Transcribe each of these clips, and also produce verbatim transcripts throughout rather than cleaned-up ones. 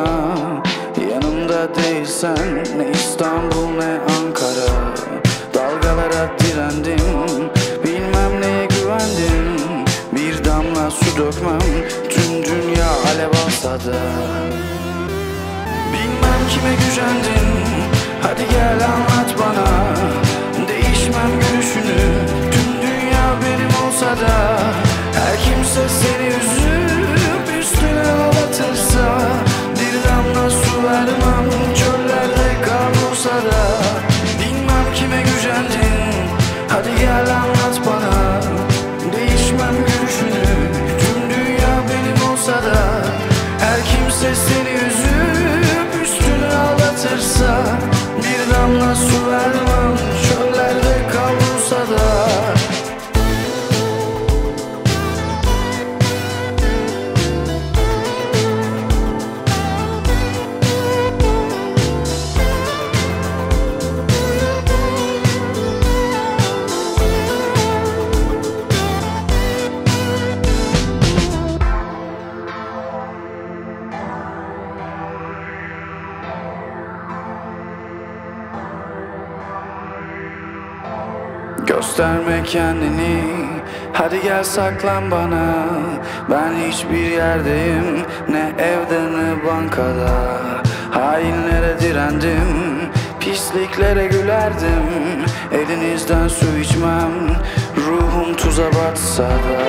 bana. Yanımda değilsen ne İstanbul ne Ankara. Dalgalara direndim, bilmem neye güvendim. Bir damla su dökmem, tüm dünya alev alsa da. Bilmem kime gücendin, hadi gel anlat bana. Değişmem gülüşünü, tüm dünya benim olsa da. Her kimse seni üzüp üstüne ağlatırsa, bir damla su vermem, çöllerde kavrulsa da. Bilmem kime gücendin, hadi gel anlat bana. Değişmem gülüşünü, tüm dünya benim olsa da. Her kimse seni üzüp üstüne ağlatırsa, bir damla su vermem, çöllerde kavrulsa da. Gösterme kendini, hadi gel saklan bana. Ben hiçbir yerdeyim, ne evde ne bankada. Hainlere direndim, pisliklere gülerdim. Elinizden su içmem, ruhum tuza batsa da.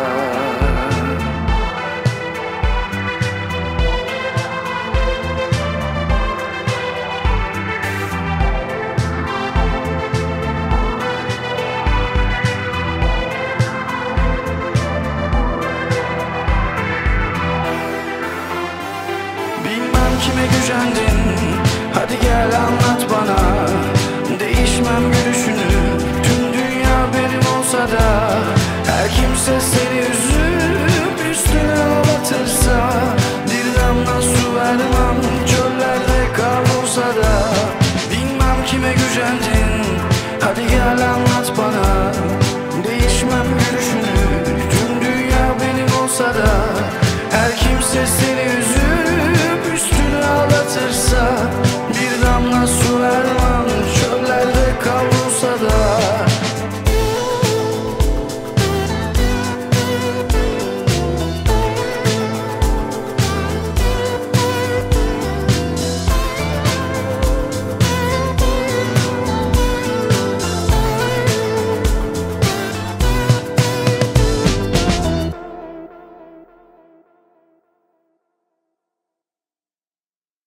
Kime gücendin, hadi gel anlat bana. Değişmem gülüşünü, tüm dünya benim olsa da. Her kimse seni üzüp üstüne ağlatırsa, bir damla su vermem, çöllerde kavrulsa da. Bilmem kime gücendin, hadi gel anlat bana. Değişmem gülüşünü, tüm dünya benim olsa da. Her kimse seni